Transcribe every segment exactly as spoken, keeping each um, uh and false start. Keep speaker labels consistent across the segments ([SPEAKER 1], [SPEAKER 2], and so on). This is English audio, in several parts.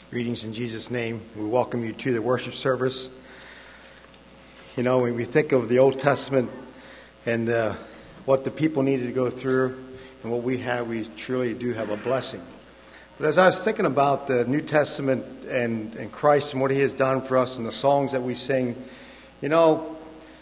[SPEAKER 1] Greetings in Jesus' name. We welcome you to the worship service. You know, when we think of the Old Testament and uh, what the people needed to go through and what we have, we truly do have a blessing. But as I was thinking about the New Testament and, and Christ and what He has done for us and the songs that we sing, you know,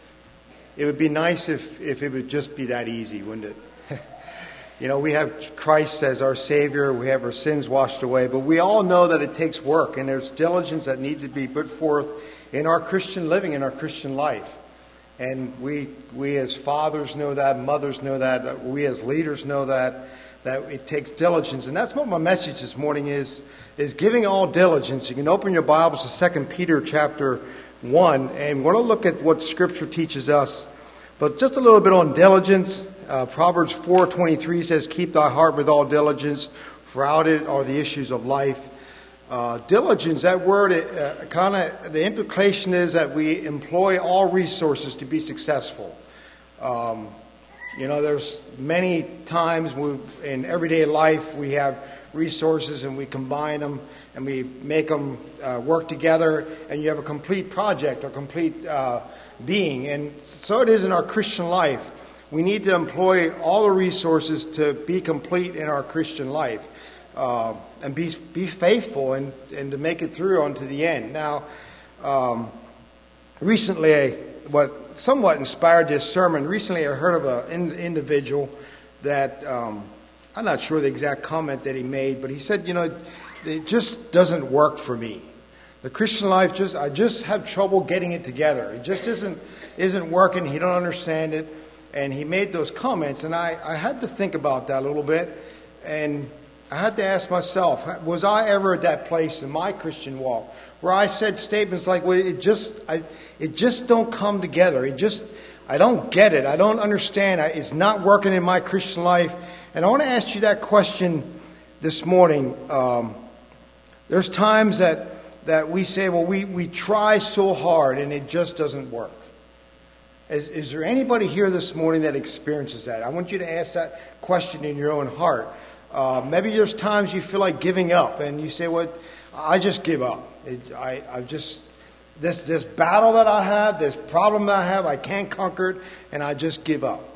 [SPEAKER 1] it would be nice if, if it would just be that easy, wouldn't it? You know, we have Christ as our Savior. We have our sins washed away. But we all know that it takes work, and there's diligence that need to be put forth in our Christian living, in our Christian life. And we we as fathers know that, mothers know that, we as leaders know that, that it takes diligence. And that's what my message this morning is, is giving all diligence. You can open your Bibles to Second Peter chapter one, and we're going to look at what Scripture teaches us. But just a little bit on diligence. Uh, Proverbs four twenty-three says, "Keep thy heart with all diligence, for out it are the issues of life." Uh, diligence, that word, uh, kind of, the implication is that we employ all resources to be successful. Um, you know, there's many times we, in everyday life we have resources and we combine them and we make them uh, work together, and you have a complete project or complete uh, being. And so it is in our Christian life. We need to employ all the resources to be complete in our Christian life uh, and be be faithful and, and to make it through unto the end. Now, um, recently, I, what somewhat inspired this sermon, recently I heard of an in, individual that, um, I'm not sure the exact comment that he made, but he said, you know, it just doesn't work for me. The Christian life, just I just have trouble getting it together. It just isn't isn't working. He don't understand it. And he made those comments, and I, I had to think about that a little bit, and I had to ask myself, was I ever at that place in my Christian walk where I said statements like, well, it just I, it just don't come together. It just, I don't get it. I don't understand. It's not working in my Christian life. And I want to ask you that question this morning. Um, there's times that, that we say, well, we, we try so hard, and it just doesn't work. Is, is there anybody here this morning that experiences that? I want you to ask that question in your own heart. Uh, maybe there's times you feel like giving up, and you say, "Well, I just give up. It, I, I just this this battle that I have, this problem that I have, I can't conquer it, and I just give up."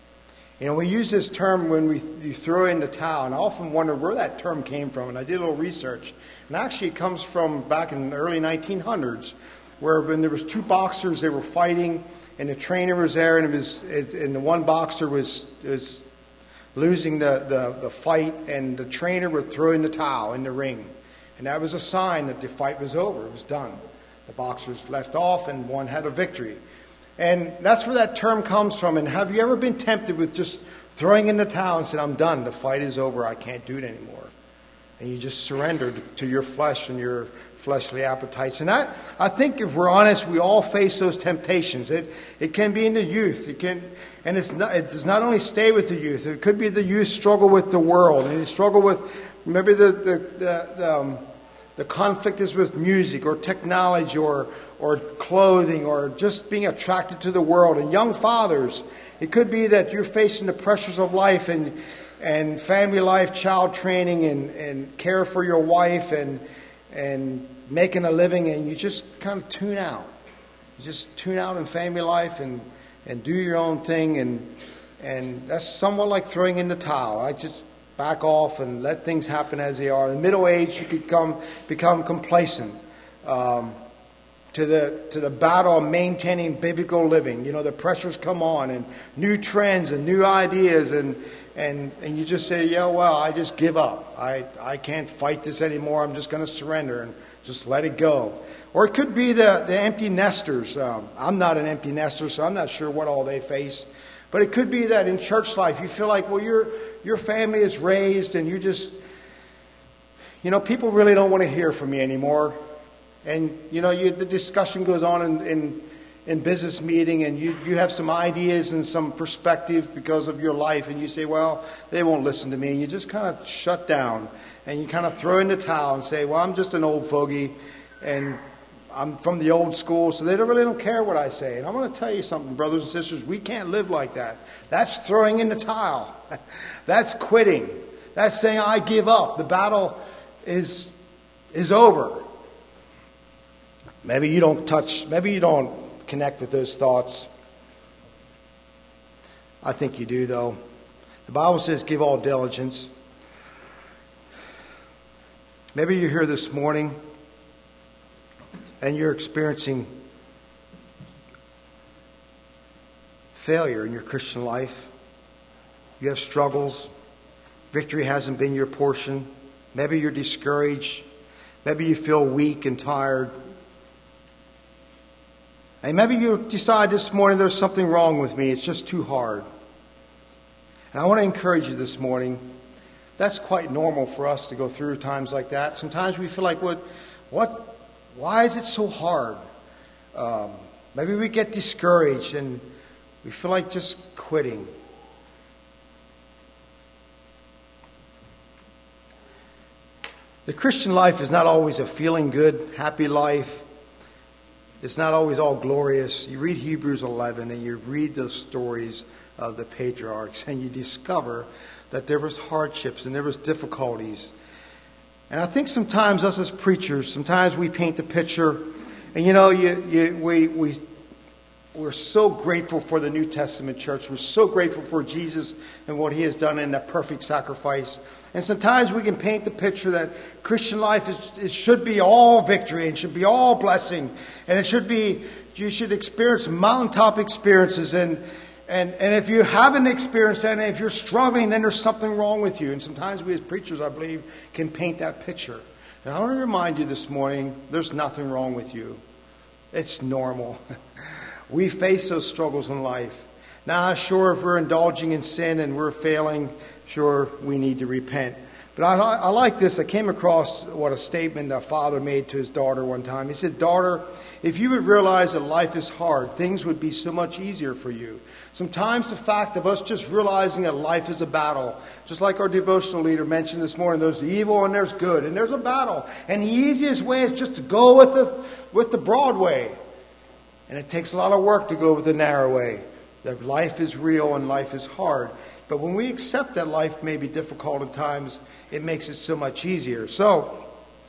[SPEAKER 1] You know, we use this term when we you throw in the towel, and I often wonder where that term came from. And I did a little research, and actually, it comes from back in the early nineteen hundreds, where when there was two boxers, they were fighting. And the trainer was there, and it was, it, and the one boxer was was losing the, the, the fight, and the trainer would throw in the towel in the ring, and that was a sign that the fight was over. It was done. The boxers left off, and one had a victory, and that's where that term comes from. And have you ever been tempted with just throwing in the towel and said, "I'm done. The fight is over. I can't do it anymore," and you just surrendered to your flesh and your fleshly appetites? And I, I think if we're honest, we all face those temptations. It it can be in the youth. It can, and it's not. It does not only stay with the youth. It could be the youth struggle with the world, and they struggle with maybe the the the, the, um, the conflict is with music or technology or or clothing or just being attracted to the world. And young fathers, it could be that you're facing the pressures of life and and family life, child training, and and care for your wife and. and making a living, and you just kind of tune out. You just tune out in family life and, and do your own thing, and and that's somewhat like throwing in the towel. I just back off and let things happen as they are. In middle age, you could come become complacent um, to the to the battle of maintaining biblical living. You know, the pressures come on, and new trends and new ideas, and And and you just say, yeah, well, I just give up. I, I can't fight this anymore. I'm just going to surrender and just let it go. Or it could be the, the empty nesters. Um, I'm not an empty nester, so I'm not sure what all they face. But it could be that in church life you feel like, well, your your family is raised and you just, you know, people really don't want to hear from me anymore. And, you know, you, the discussion goes on in, in in business meeting, and you, you have some ideas and some perspective because of your life, and you say, well, they won't listen to me. And you just kind of shut down, and you kind of throw in the towel and say, well, I'm just an old fogey, and I'm from the old school, so they don't really don't care what I say. And I want to tell you something, brothers and sisters, we can't live like that. That's throwing in the towel. That's quitting. That's saying, I give up. The battle is is over. Maybe you don't touch, maybe you don't connect with those thoughts. I think you do, though. The Bible says, give all diligence. Maybe you're here this morning and you're experiencing failure in your Christian life. You have struggles. Victory hasn't been your portion. Maybe you're discouraged. Maybe you feel weak and tired. And maybe you decide this morning there's something wrong with me. It's just too hard. And I want to encourage you this morning. That's quite normal for us to go through times like that. Sometimes we feel like, what, what, why is it so hard? Um, maybe we get discouraged and we feel like just quitting. The Christian life is not always a feeling good, happy life. It's not always all glorious. You read Hebrews eleven and you read the stories of the patriarchs and you discover that there was hardships and there was difficulties. And I think sometimes us as preachers, sometimes we paint the picture, and you know, you, you, we, we, we're so grateful for the New Testament church. We're so grateful for Jesus and what he has done in that perfect sacrifice. And sometimes we can paint the picture that Christian life is, it should be all victory and should be all blessing. And it should be, you should experience mountaintop experiences. And, and, and if you haven't experienced that, and if you're struggling, then there's something wrong with you. And sometimes we as preachers, I believe, can paint that picture. And I want to remind you this morning, there's nothing wrong with you. It's normal. We face those struggles in life. Now, sure, if we're indulging in sin and we're failing, sure, we need to repent. But I, I like this. I came across what a statement a father made to his daughter one time. He said, "Daughter, if you would realize that life is hard, things would be so much easier for you." Sometimes the fact of us just realizing that life is a battle, just like our devotional leader mentioned this morning, there's evil and there's good, and there's a battle. And the easiest way is just to go with the, with the broad way. And it takes a lot of work to go with the narrow way. That life is real and life is hard. But when we accept that life may be difficult at times, it makes it so much easier. So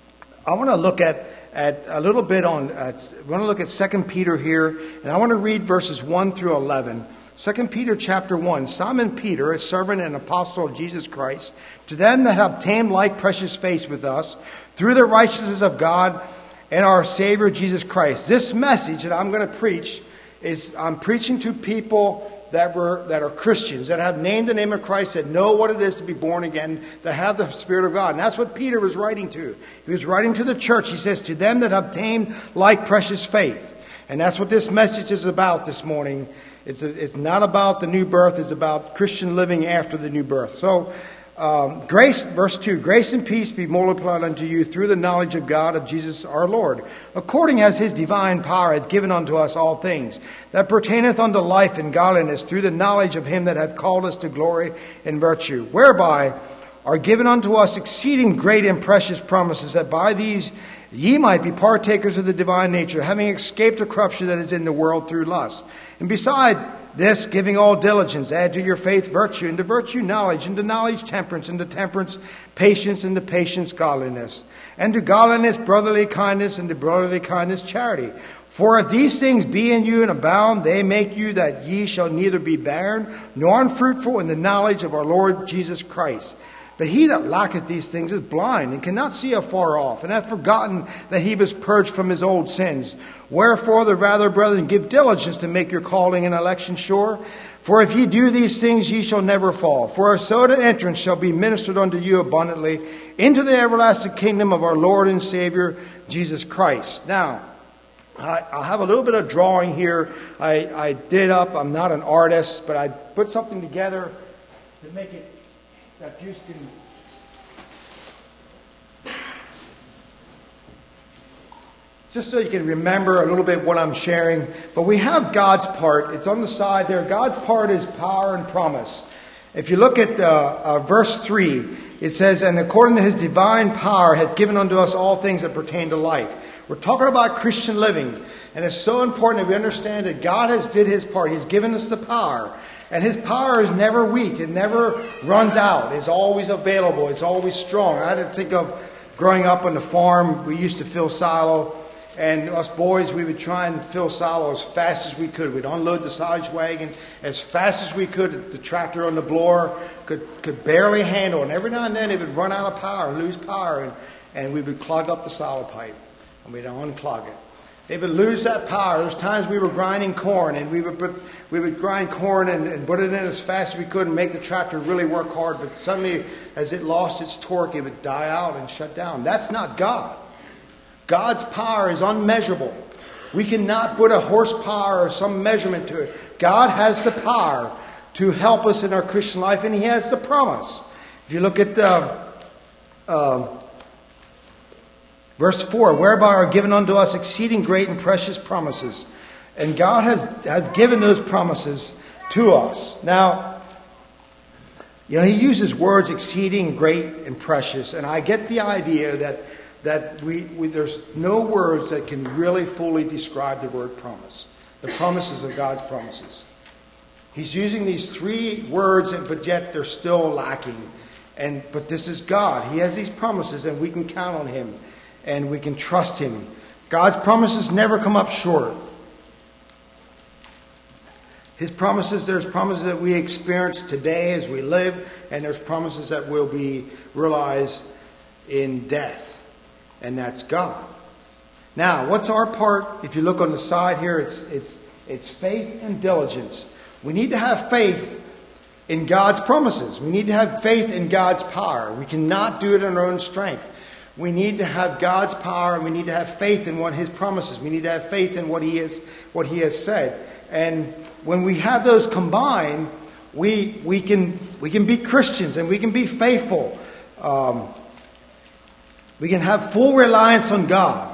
[SPEAKER 1] I want to look at, at a little bit on, at, I want to look at Second Peter here, and I want to read verses one through eleven. Second Peter chapter one, Simon Peter, a servant and apostle of Jesus Christ, to them that have obtained like precious faith with us, through the righteousness of God and our Savior Jesus Christ. This message that I'm going to preach is, I'm preaching to people that were that are Christians, that have named the name of Christ, that know what it is to be born again, that have the Spirit of God. And that's what Peter was writing to. He was writing to the church. He says, to them that obtained like precious faith. And that's what this message is about this morning. It's, a, it's not about the new birth. It's about Christian living after the new birth. So, um, grace, verse two, grace and peace be multiplied unto you through the knowledge of God, of Jesus our Lord, according as his divine power hath given unto us all things, that pertaineth unto life and godliness, through the knowledge of him that hath called us to glory and virtue, whereby are given unto us exceeding great and precious promises, that by these ye might be partakers of the divine nature, having escaped the corruption that is in the world through lust. And beside this, giving all diligence, add to your faith virtue, and to virtue knowledge, and to knowledge temperance, and to temperance patience, and to patience godliness, and to godliness brotherly kindness, and to brotherly kindness charity. For if these things be in you and abound, they make you that ye shall neither be barren nor unfruitful in the knowledge of our Lord Jesus Christ. But he that lacketh these things is blind, and cannot see afar off, and hath forgotten that he was purged from his old sins. Wherefore the rather, brethren, give diligence to make your calling and election sure. For if ye do these things, ye shall never fall. For so the entrance shall be ministered unto you abundantly into the everlasting kingdom of our Lord and Savior, Jesus Christ. Now, I, I have a little bit of drawing here. I, I did up, I'm not an artist, but I put something together to make it that you can just so you can remember a little bit what I'm sharing. But we have God's part. It's on the side there. God's part is power and promise. If you look at uh, uh, verse three, it says, and according to his divine power hath given unto us all things that pertain to life. We're talking about Christian living. And it's so important that we understand that God has did his part. He's given us the power. And his power is never weak. It never runs out. It's always available. It's always strong. I had to think of growing up on the farm, we used to fill silo. And us boys, we would try and fill silo as fast as we could. We'd unload the silage wagon as fast as we could. The tractor on the blower could, could barely handle. And every now and then it would run out of power, lose power. And, and we would clog up the silo pipe. And we'd unclog it. They would lose that power. There's times we were grinding corn. And we would put, we would grind corn and, and put it in as fast as we could and make the tractor really work hard. But suddenly, as it lost its torque, it would die out and shut down. That's not God. God's power is unmeasurable. We cannot put a horsepower or some measurement to it. God has the power to help us in our Christian life, and He has the promise. If you look at uh, uh, verse four, whereby are given unto us exceeding great and precious promises. And God has, has given those promises to us. Now, you know, He uses words exceeding great and precious, and I get the idea that that we, we there's no words that can really fully describe the word promise. The promises of God's promises. He's using these three words, but yet they're still lacking. And but this is God. He has these promises, and we can count on Him, and we can trust Him. God's promises never come up short. His promises, there's promises that we experience today as we live, and there's promises that will be realized in death. And that's God. Now, what's our part? If you look on the side here, it's it's it's faith and diligence. We need to have faith in God's promises. We need to have faith in God's power. We cannot do it in our own strength. We need to have God's power, and we need to have faith in what His promises. We need to have faith in what He is, what He has said. And when we have those combined, we we can we can be Christians and we can be faithful. Um, We can have full reliance on God.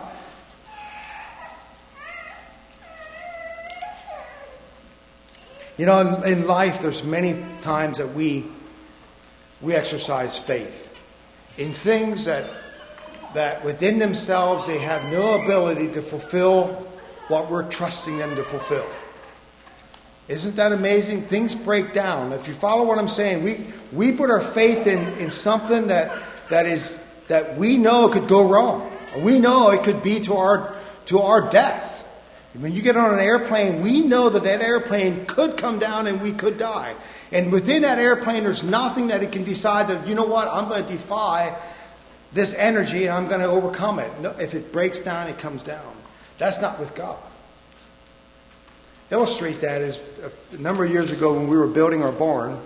[SPEAKER 1] You know, in, in life, there's many times that we we exercise faith in things that that within themselves they have no ability to fulfill what we're trusting them to fulfill. Isn't that amazing? Things break down. If you follow what I'm saying, we we put our faith in, in something that that is. that we know could go wrong. We know it could be to our to our death. When you get on an airplane, we know that that airplane could come down and we could die. And within that airplane, there's nothing that it can decide that, you know what, I'm going to defy this energy and I'm going to overcome it. No, if it breaks down, it comes down. That's not with God. Illustrate that is a number of years ago when we were building our barn,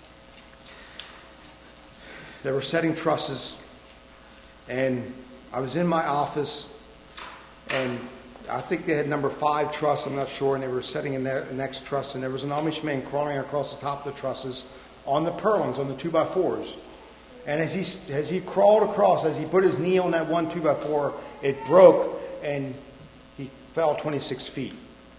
[SPEAKER 1] they were setting trusses. And I was in my office, and I think they had number five truss, I'm not sure, and they were setting in the next truss, and there was an Amish man crawling across the top of the trusses on the purlins, on the two by fours. And as he as he crawled across, as he put his knee on that one two by four, it broke, and he fell twenty-six feet.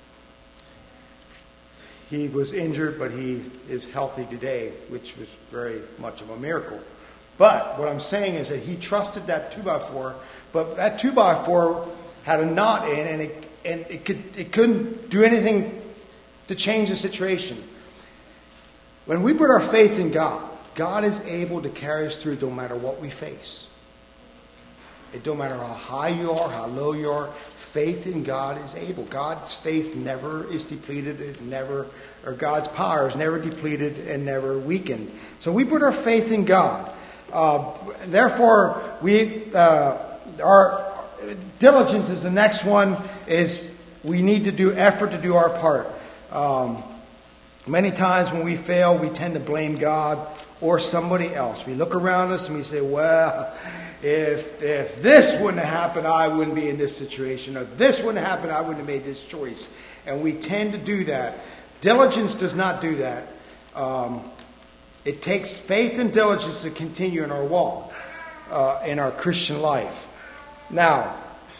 [SPEAKER 1] He was injured, but he is healthy today, which was very much of a miracle. But what I'm saying is that he trusted that two by four, but that two by four had a knot in, and it and it could it couldn't do anything to change the situation. When we put our faith in God, God is able to carry us through no matter what we face. It don't matter how high you are, how low you are. Faith in God is able. God's faith never is depleted. It never, or God's power is never depleted and never weakened. So we put our faith in God. Uh, therefore, we uh, our diligence is the next one. Is we need to do effort to do our part. Um, many times when we fail, we tend to blame God or somebody else. We look around us and we say, "Well, if if this wouldn't have happened, I wouldn't be in this situation. Or this wouldn't have happened, I wouldn't have made this choice." And we tend to do that. Diligence does not do that. Um, It takes faith and diligence to continue in our walk, uh, in our Christian life. Now,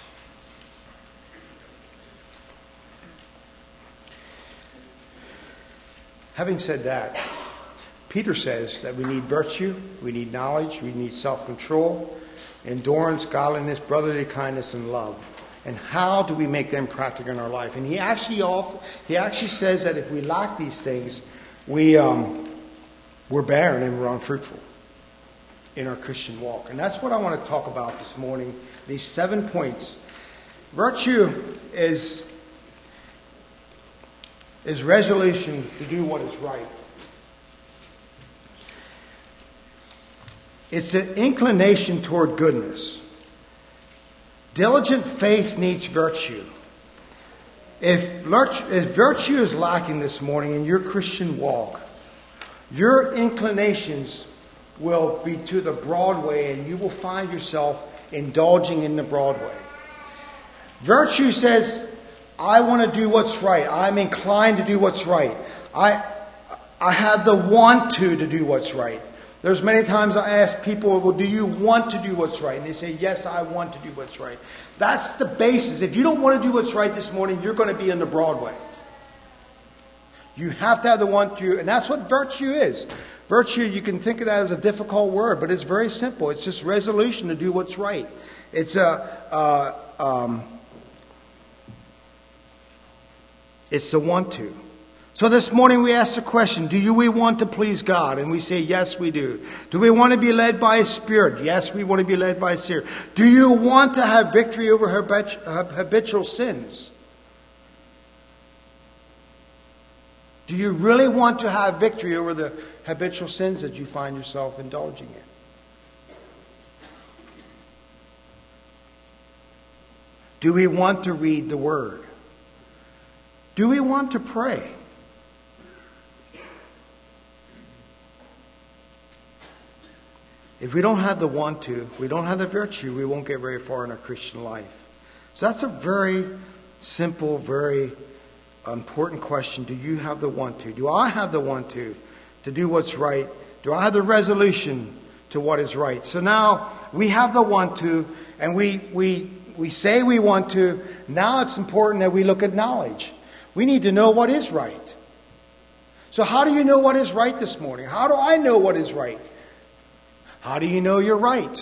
[SPEAKER 1] having said that, Peter says that we need virtue, we need knowledge, we need self-control, endurance, godliness, brotherly kindness, and love. And how do we make them practical in our life? And he actually off, he actually says that if we lack these things, we um, we're barren and we're unfruitful. in our Christian walk. And that's what I want to talk about this morning, these seven points. Virtue is, is resolution to do what is right. It's an inclination toward goodness. Diligent faith needs virtue. If virtue is lacking this morning in your Christian walk, your inclinations will be to the broad way, and you will find yourself indulging in the broad way. Virtue says, I want to do what's right. I'm inclined to do what's right. I, I have the want to to do what's right. There's many times I ask people, well, do you want to do what's right? And they say, yes, I want to do what's right. That's the basis. If you don't want to do what's right this morning, you're going to be in the broad way. You have to have the want to, and that's what virtue is. Virtue, you can think of that as a difficult word, but it's very simple. It's just resolution to do what's right. It's a, uh, um, it's the want to. So this morning we ask the question, do you, we want to please God? And we say, yes, we do. Do we want to be led by His Spirit? Yes, we want to be led by His Spirit. Do you want to have victory over habitual sins? Do you really want to have victory over the habitual sins that you find yourself indulging in? Do we want to read the Word? Do we want to pray? If we don't have the want to, if we don't have the virtue, we won't get very far in our Christian life. So that's a very simple, very important question. Do you have the want to? Do I have the want to, to do what's right? Do I have the resolution to what is right? So now we have the want to, and we, we, we say we want to. Now it's important that we look at knowledge. We need to know what is right. So how do you know what is right this morning? How do I know what is right? How do you know you're right?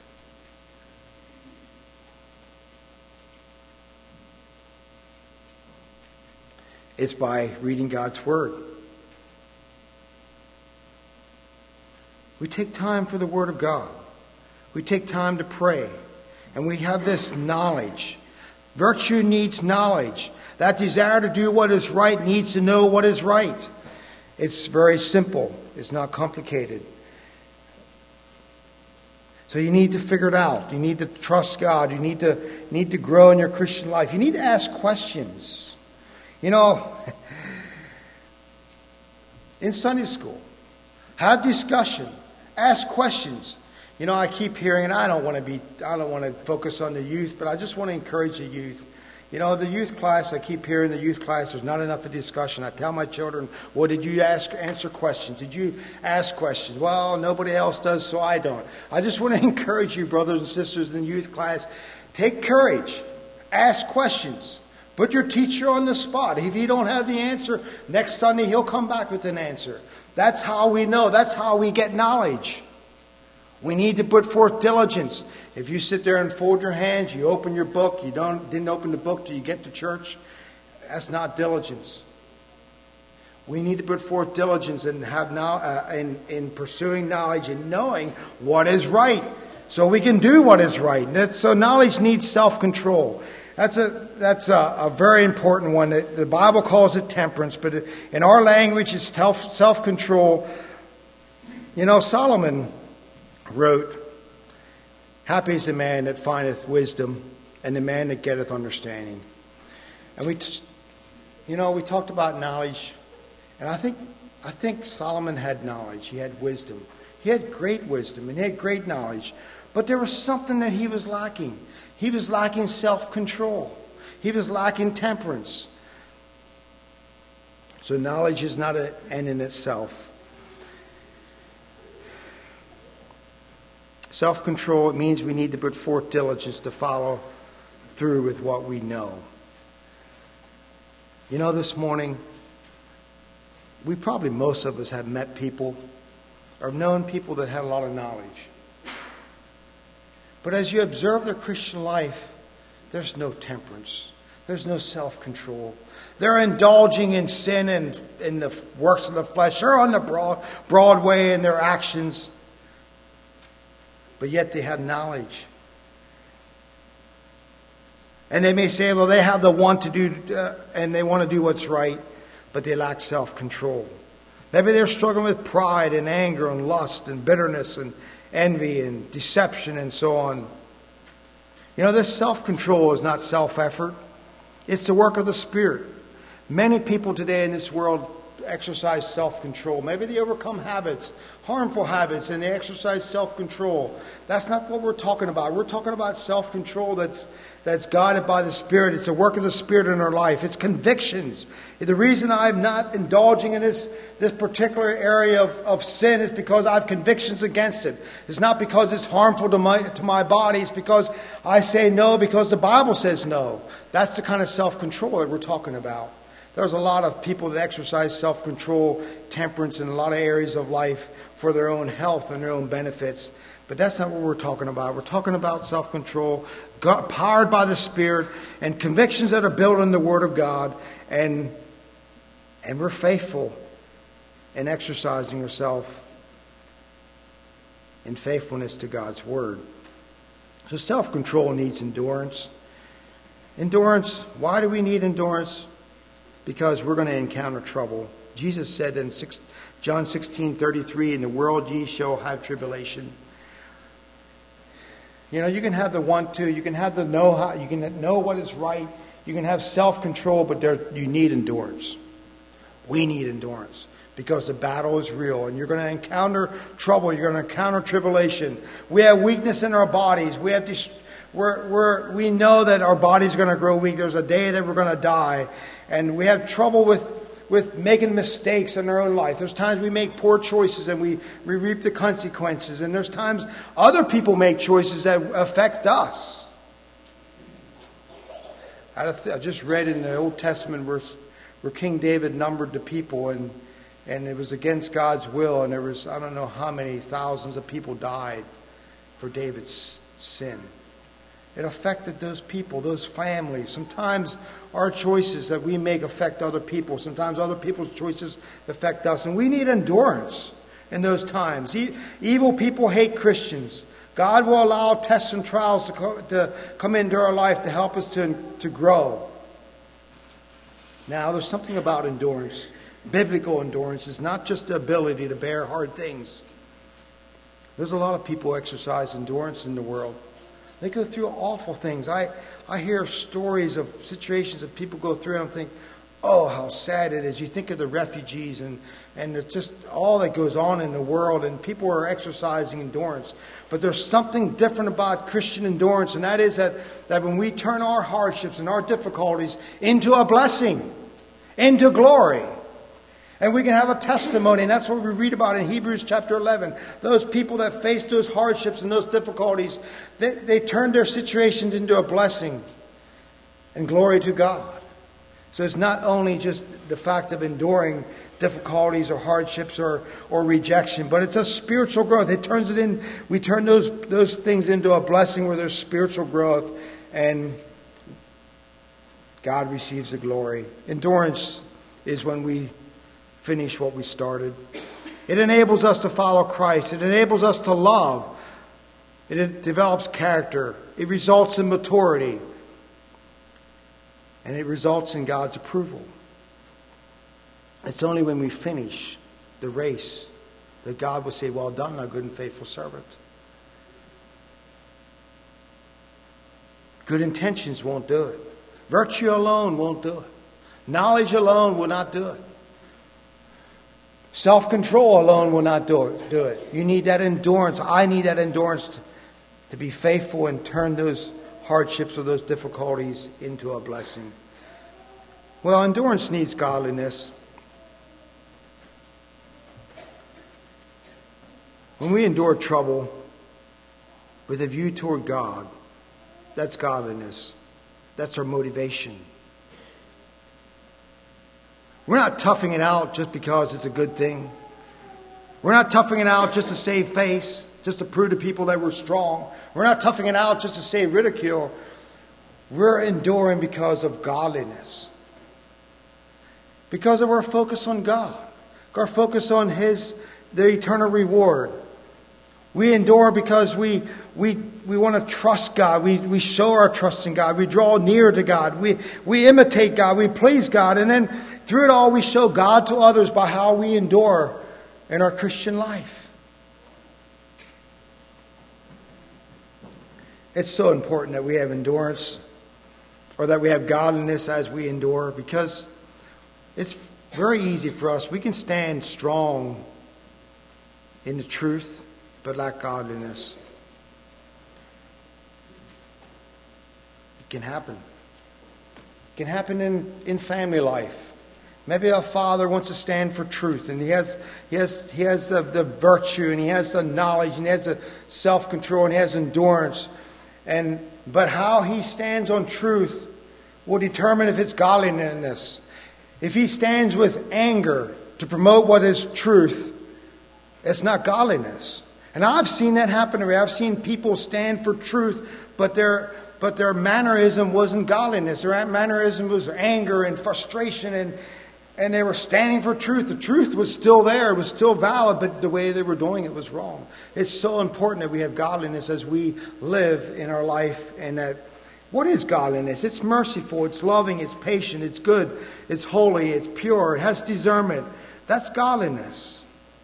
[SPEAKER 1] It's by reading God's Word. We take time for the Word of God. We take time to pray. And we have this knowledge. Virtue needs knowledge. That desire to do what is right needs to know what is right. It's very simple. It's not complicated. So you need to figure it out. You need to trust God. You need to need to grow in your Christian life. You need to ask questions. You know, in Sunday school, have discussion, ask questions. You know, I keep hearing, and I don't want to be, I don't want to focus on the youth, but I just want to encourage the youth. You know, the youth class, I keep hearing the youth class, there's not enough of discussion. I tell my children, well, did you ask, answer questions? Did you ask questions? Well, nobody else does, so I don't. I just want to encourage you, brothers and sisters in the youth class, take courage. Ask questions. Put your teacher on the spot. If you don't have the answer, next Sunday he'll come back with an answer. That's how we know. That's how we get knowledge. We need to put forth diligence. If you sit there and fold your hands, you open your book, you don't didn't open the book till you get to church, that's not diligence. We need to put forth diligence and have now uh, in in pursuing knowledge and knowing what is right, so we can do what is right. That, so knowledge needs self-control. That's a that's a, a very important one. The Bible calls it temperance, but in our language, it's self self-control. You know, Solomon wrote, happy is the man that findeth wisdom, and the man that getteth understanding. And we, t- you know, we talked about knowledge, and I think, I think Solomon had knowledge. He had wisdom. He had great wisdom, and he had great knowledge. But there was something that he was lacking. He was lacking self-control. He was lacking temperance. So knowledge is not an end in itself. Self-control, it means we need to put forth diligence to follow through with what we know. You know, this morning, we probably, most of us have met people or known people that had a lot of knowledge. But as you observe their Christian life, there's no temperance. There's no self-control. They're indulging in sin and in the works of the flesh. They're on the broad, broad way in their actions. but yet they have knowledge. And they may say, well, they have the want to do, uh, and they want to do what's right, but they lack self-control. Maybe they're struggling with pride and anger and lust and bitterness and envy and deception and so on. You know, this self-control is not self-effort. It's the work of the Spirit. Many people today in this world exercise self-control. Maybe they overcome habits, harmful habits, and they exercise self-control. That's not what we're talking about. We're talking about self-control that's that's guided by the Spirit. It's a work of the Spirit in our life. It's convictions. The reason I'm not indulging in this, this particular area of, of sin is because I have convictions against it. It's not because it's harmful to my, to my body. It's because I say no because the Bible says no. That's the kind of self-control that we're talking about. There's a lot of people that exercise self-control, temperance in a lot of areas of life for their own health and their own benefits. But that's not what we're talking about. We're talking about self-control, God, powered by the Spirit, and convictions that are built on the Word of God. And, and we're faithful in exercising ourselves in faithfulness to God's Word. So self-control needs endurance. Endurance, why do we need endurance? Because we're going to encounter trouble. Jesus said in John sixteen thirty-three, in the world ye shall have tribulation. You know, you can have the want to, you can have the know how, you can know what is right, you can have self-control, but there, you need endurance. We need endurance because the battle is real, and you're going to encounter trouble, you're going to encounter tribulation. We have weakness in our bodies. We have dis- we're, we're, we know that our body's going to grow weak. There's a day that we're going to die. And we have trouble with, with making mistakes in our own life. There's times we make poor choices and we, we reap the consequences. And there's times other people make choices that affect us. I just read in the Old Testament where, where King David numbered the people, and, and it was against God's will. And there was, I don't know how many thousands of people died for David's sin. It affected those people, those families. Sometimes our choices that we make affect other people. Sometimes other people's choices affect us. And we need endurance in those times. E- evil people hate Christians. God will allow tests and trials to, co- to come into our life to help us to, to grow. Now, there's something about endurance. Biblical endurance is not just the ability to bear hard things. There's a lot of people who exercise endurance in the world. They go through awful things. I, I hear stories of situations that people go through and think, oh, how sad it is. You think of the refugees and, and it's just all that goes on in the world, and people are exercising endurance. But there's something different about Christian endurance, and that is that, that when we turn our hardships and our difficulties into a blessing, into glory, and we can have a testimony, and that's what we read about in Hebrews chapter eleven. Those people that faced those hardships and those difficulties, they, they turned their situations into a blessing and glory to God. So it's not only just the fact of enduring difficulties or hardships or, or rejection, but it's a spiritual growth. It turns it in, we turn those, those things into a blessing where there's spiritual growth and God receives the glory. Endurance is when we finish what we started. It enables us to follow Christ. It enables us to love. It develops character. It results in maturity. And it results in God's approval. It's only when we finish the race that God will say, well done, thou good and faithful servant. Good intentions won't do it. Virtue alone won't do it. Knowledge alone will not do it. Self-control alone will not do it. Do it. You need that endurance. I need that endurance to, to be faithful and turn those hardships or those difficulties into a blessing. Well, endurance needs godliness. When we endure trouble with a view toward God, that's godliness. That's our motivation. We're not toughing it out just because it's a good thing. We're not toughing it out just to save face, just to prove to people that we're strong. We're not toughing it out just to save ridicule. We're enduring because of godliness. Because of our focus on God. Our focus on His, the eternal reward.
[SPEAKER 2] We endure because we we we want to trust God. We we show our trust in God. We draw near to God. We we imitate God. We please God. And then through it all, we show God to others by how we endure in our Christian life. It's so important that we have endurance, or that we have godliness as we endure, because it's very easy for us. We can stand strong in the truth, but lack godliness. It can happen. It can happen in, in family life. Maybe a father wants to stand for truth, and he has he has he has the, the virtue, and he has the knowledge, and he has the self-control, and he has endurance. And but how he stands on truth will determine if it's godliness. If he stands with anger to promote what is truth, it's not godliness. And I've seen that happen to me. I've seen people stand for truth, but their but their mannerism wasn't godliness. Their mannerism was anger and frustration, and and they were standing for truth. The truth was still there. It was still valid, but the way they were doing it was wrong. It's so important that we have godliness as we live in our life. And that, what is godliness? It's merciful, it's loving, it's patient, it's good, it's holy, it's pure, it has discernment. That's godliness.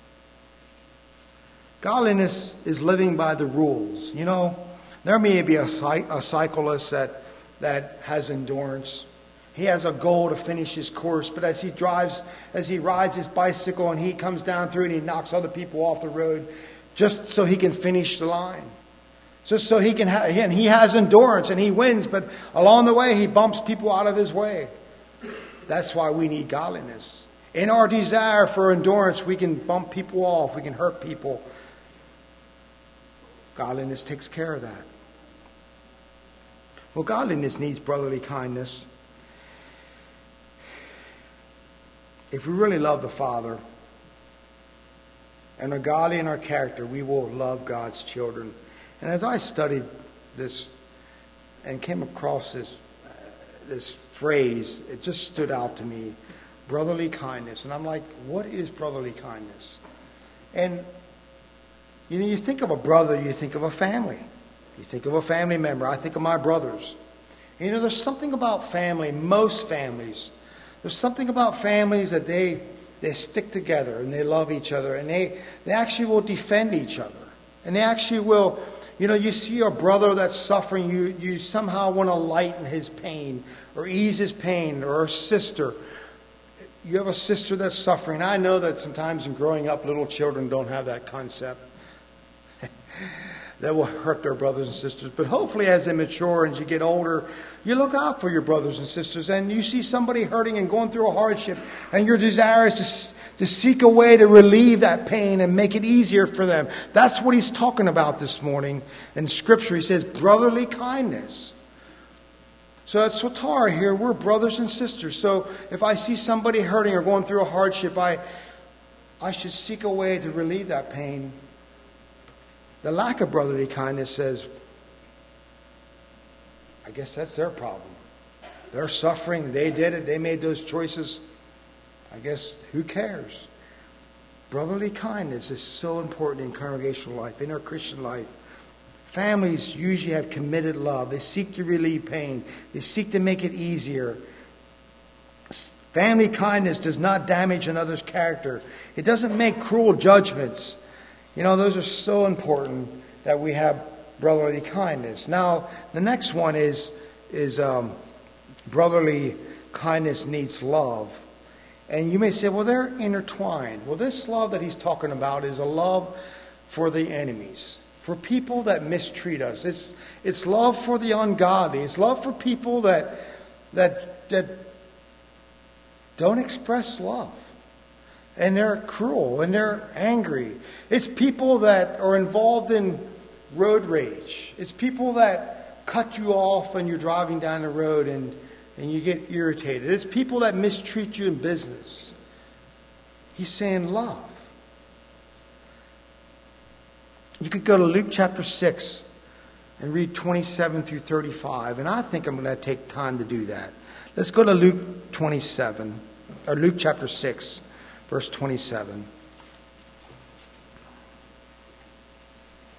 [SPEAKER 2] Godliness is living by the rules. You know, there may be a, a cyclist that, that has endurance. He has a goal to finish his course, but as he drives, as he rides his bicycle and he comes down through and he knocks other people off the road just so he can finish the line. Just so he can have, and he has endurance and he wins, but along the way he bumps people out of his way. That's why we need godliness. In our desire for endurance, we can bump people off, we can hurt people. Godliness takes care of that. Well, godliness needs brotherly kindness. If we really love the Father and are godly in our character, we will love God's children. And as I studied this and came across this uh, this phrase, it just stood out to me, brotherly kindness. And I'm like, what is brotherly kindness? And you know, you think of a brother, you think of a family. You think of a family member. I think of my brothers. And, you know, there's something about family, most families. There's something about families that they they stick together and they love each other, and they, they actually will defend each other. And they actually will, you know, you see a brother that's suffering, you, you somehow want to lighten his pain or ease his pain, or a sister. You have a sister that's suffering. I know that sometimes in growing up, little children don't have that concept. That will hurt their brothers and sisters. But hopefully as they mature and as you get older, you look out for your brothers and sisters, and you see somebody hurting and going through a hardship, and your desire is to, to seek a way to relieve that pain and make it easier for them. That's what he's talking about this morning in Scripture. He says brotherly kindness. So that's Swatara here. We're brothers and sisters. So if I see somebody hurting or going through a hardship, I, I should seek a way to relieve that pain. The lack of brotherly kindness says, I guess that's their problem. They're suffering. They did it. They made those choices. I guess who cares? Brotherly kindness is so important in congregational life, in our Christian life. Families usually have committed love. They seek to relieve pain. They seek to make it easier. Family kindness does not damage another's character. It doesn't make cruel judgments. You know, those are so important that we have brotherly kindness. Now, the next one is, is um, brotherly kindness needs love. And you may say, well, they're intertwined. Well, this love that he's talking about is a love for the enemies, for people that mistreat us. It's, it's love for the ungodly. It's love for people that, that, that don't express love. And they're cruel and they're angry. It's people that are involved in road rage. It's people that cut you off when you're driving down the road and, and you get irritated. It's people that mistreat you in business. He's saying love. You could go to Luke chapter six and read twenty-seven through thirty-five. And I think I'm going to take time to do that. Let's go to Luke twenty-seven, or Luke chapter six. Verse twenty-seven.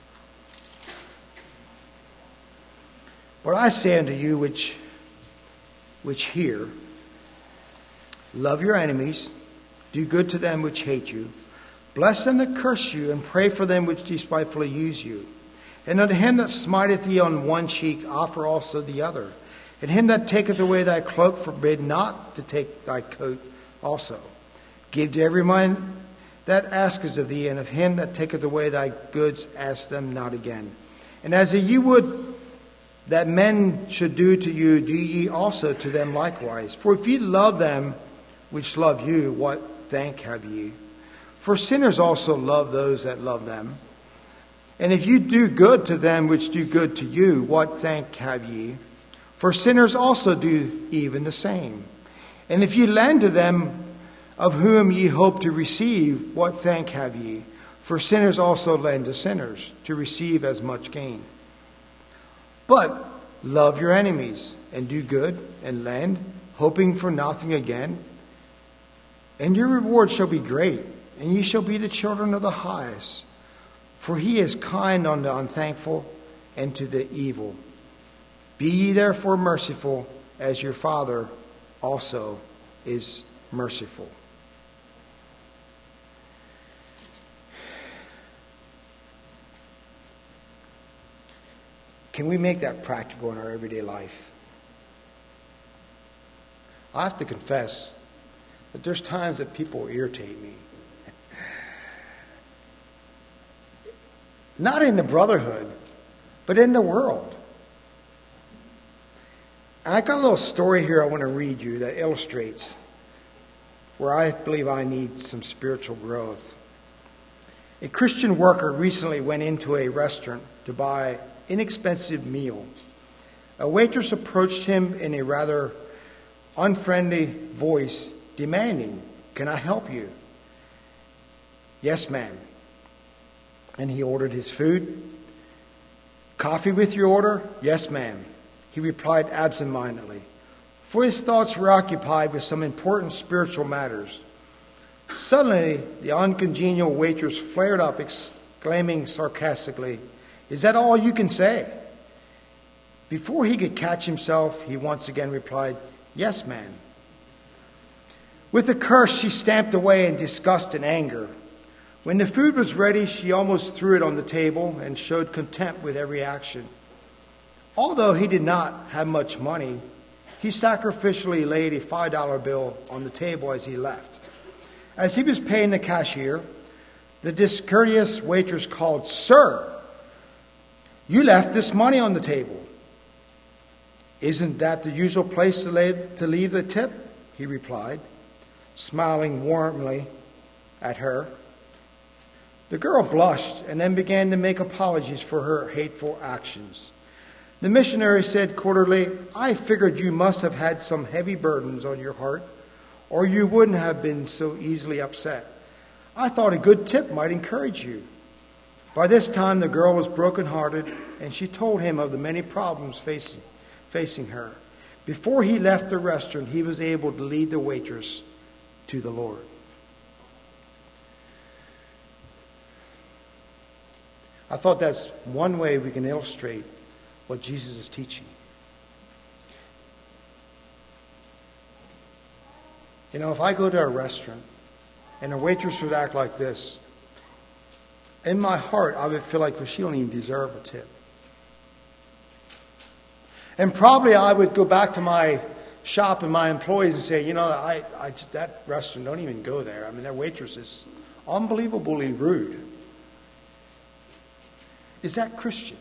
[SPEAKER 2] But I say unto you which, which hear, love your enemies, do good to them which hate you, bless them that curse you, and pray for them which despitefully use you. And unto him that smiteth thee on one cheek, offer also the other. And him that taketh away thy cloak, forbid not to take thy coat also. Give to every man that asketh of thee, and of him that taketh away thy goods, ask them not again. And as ye would that men should do to you, do ye also to them likewise. For if ye love them which love you, what thank have ye? For sinners also love those that love them. And if you do good to them which do good to you, what thank have ye? For sinners also do even the same. And if ye lend to them of whom ye hope to receive, what thank have ye? For sinners also lend to sinners, to receive as much gain. But love your enemies, and do good, and lend, hoping for nothing again. And your reward shall be great, and ye shall be the children of the highest. For he is kind unto the unthankful and to the evil. Be ye therefore merciful, as your Father also is merciful. Can we make that practical in our everyday life? I have to confess that there's times that people irritate me. Not in the brotherhood, but in the world. I got a little story here I want to read you that illustrates where I believe I need some spiritual growth. A Christian worker recently went into a restaurant to buy an inexpensive meal. A waitress approached him in a rather unfriendly voice, demanding, "Can I help you?" "Yes, ma'am." And he ordered his food. "Coffee with your order?" "Yes, ma'am." He replied absentmindedly, for his thoughts were occupied with some important spiritual matters. Suddenly, the uncongenial waitress flared up, exclaiming sarcastically, "Is that all you can say?" Before he could catch himself, he once again replied, "Yes, ma'am." With a curse, she stamped away in disgust and anger. When the food was ready, she almost threw it on the table and showed contempt with every action. Although he did not have much money, he sacrificially laid a five dollar bill on the table as he left. As he was paying the cashier, the discourteous waitress called, "Sir, you left this money on the table." "Isn't that the usual place to, lay, to leave the tip?" he replied, smiling warmly at her. The girl blushed and then began to make apologies for her hateful actions. The missionary said cordially, "I figured you must have had some heavy burdens on your heart, or you wouldn't have been so easily upset. I thought a good tip might encourage you." By this time, the girl was brokenhearted, and she told him of the many problems facing, facing her. Before he left the restaurant, he was able to lead the waitress to the Lord. I thought that's one way we can illustrate what Jesus is teaching. You know, if I go to a restaurant and a waitress would act like this, in my heart, I would feel like, well, she don't even deserve a tip. And probably I would go back to my shop and my employees and say, you know, I, I, that restaurant, don't even go there. I mean, that waitress is unbelievably rude. Is that Christian?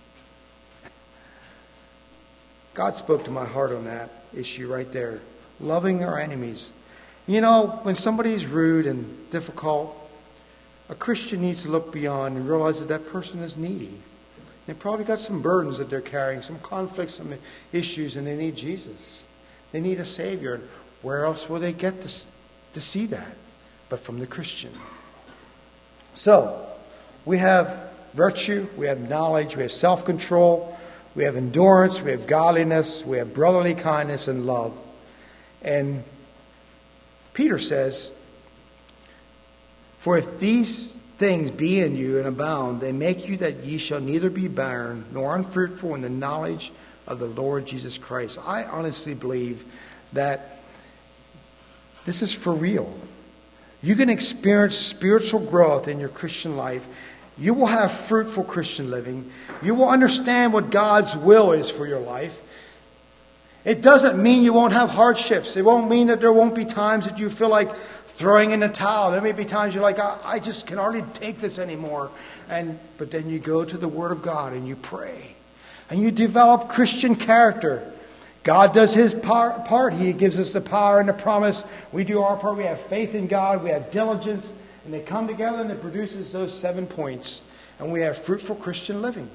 [SPEAKER 2] God spoke to my heart on that issue right there. Loving our enemies. You know, when somebody's rude and difficult, a Christian needs to look beyond and realize that that person is needy. They've probably got some burdens that they're carrying, some conflicts, some issues, and they need Jesus. They need a Savior. Where else will they get to, to see that but from the Christian? So, we have virtue, we have knowledge, we have self-control, we have endurance, we have godliness, we have brotherly kindness and love. And Peter says, "For if these things be in you and abound, they make you that ye shall neither be barren nor unfruitful in the knowledge of the Lord Jesus Christ. I honestly believe that this is for real. You can experience spiritual growth in your Christian life. You will have fruitful Christian living. You will understand what God's will is for your life. It doesn't mean you won't have hardships. It won't mean that there won't be times that you feel like throwing in the towel. There may be times you're like, I, I just can hardly take this anymore. And but then you go to the Word of God and you pray. And you develop Christian character. God does His part. He gives us the power and the promise. We do our part. We have faith in God. We have diligence. And they come together and it produces those seven points. And we have fruitful Christian living.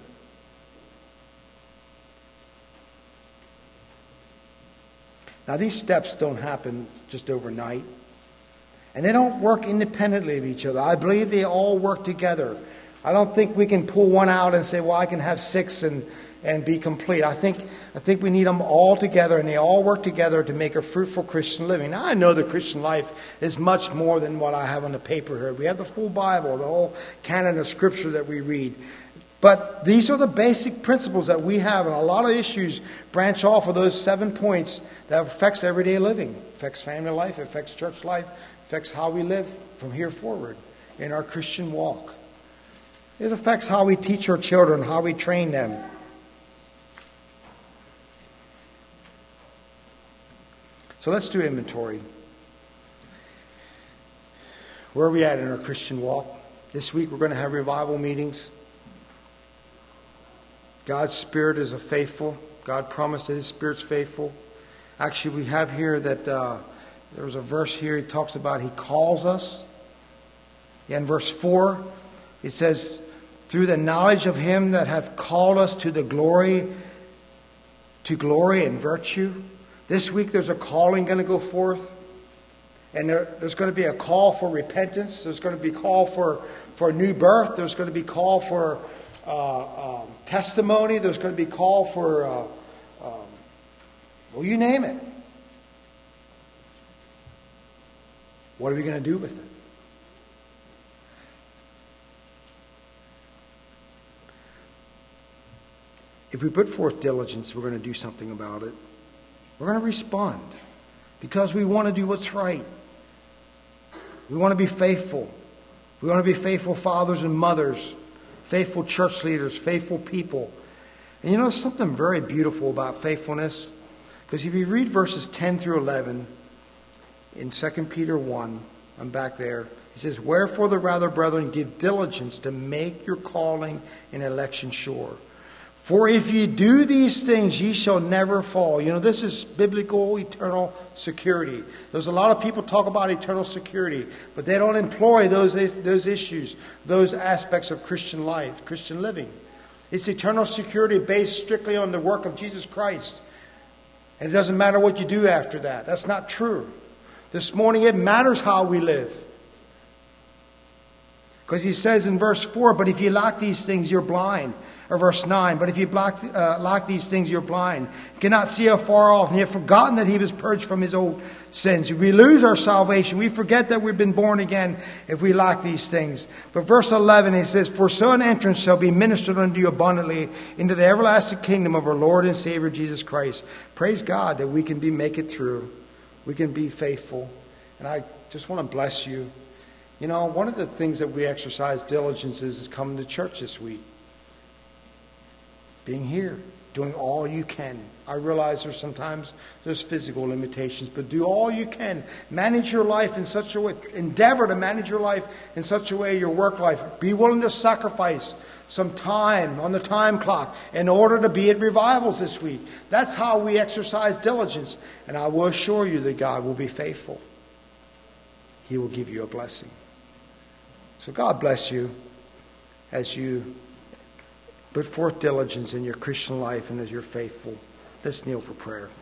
[SPEAKER 2] Now, these steps don't happen just overnight. And they don't work independently of each other. I believe they all work together. I don't think we can pull one out and say, well, I can have six and, and be complete. I think, I think we need them all together, and they all work together to make a fruitful Christian living. Now, I know the Christian life is much more than what I have on the paper here. We have the full Bible, the whole canon of Scripture that we read. But these are the basic principles that we have, and a lot of issues branch off of those seven points that affects everyday living, affects family life, affects church life, affects how we live from here forward in our Christian walk. It affects how we teach our children, how we train them. So let's do inventory. Where are we at in our Christian walk? This week we're going to have revival meetings. God's Spirit is a faithful. God promised that His Spirit's faithful. Actually, we have here that uh, there was a verse here. He talks about He calls us. Yeah, in verse four, it says, through the knowledge of Him that hath called us to the glory, to glory and virtue. This week there's a calling going to go forth. And there, there's going to be a call for repentance. There's going to be a call for, for new birth. There's going to be a call for uh, um, testimony. There's going to be a call for, uh, um, well, you name it. What are we going to do with it? If we put forth diligence, we're going to do something about it. We're going to respond because we want to do what's right. We want to be faithful. We want to be faithful fathers and mothers, faithful church leaders, faithful people. And you know something very beautiful about faithfulness? Because if you read verses ten through eleven in Second Peter one, I'm back there. He says, wherefore the rather, brethren, give diligence to make your calling and election sure. For if ye do these things, ye shall never fall. You know, this is biblical eternal security. There's a lot of people talk about eternal security, but they don't employ those, those issues, those aspects of Christian life, Christian living. It's eternal security based strictly on the work of Jesus Christ. And it doesn't matter what you do after that. That's not true. This morning it matters how we live. Because he says in verse four, but if you lack these things, you're blind. Or verse nine, but if you lack, uh, lack these things, you're blind. You cannot see afar off, and you have forgotten that He was purged from His old sins. We lose our salvation. We forget that we've been born again if we lack these things. But verse eleven, he says, for so an entrance shall be ministered unto you abundantly into the everlasting kingdom of our Lord and Savior Jesus Christ. Praise God that we can be make it through. We can be faithful. And I just want to bless you. You know, one of the things that we exercise diligence is, is coming to church this week. Being here, doing all you can. I realize there's sometimes there's physical limitations, but do all you can. Manage your life in such a way. Endeavor to manage your life in such a way, your work life. Be willing to sacrifice some time on the time clock in order to be at revivals this week. That's how we exercise diligence. And I will assure you that God will be faithful. He will give you a blessing. So God bless you as you put forth diligence in your Christian life and as you're faithful. Let's kneel for prayer.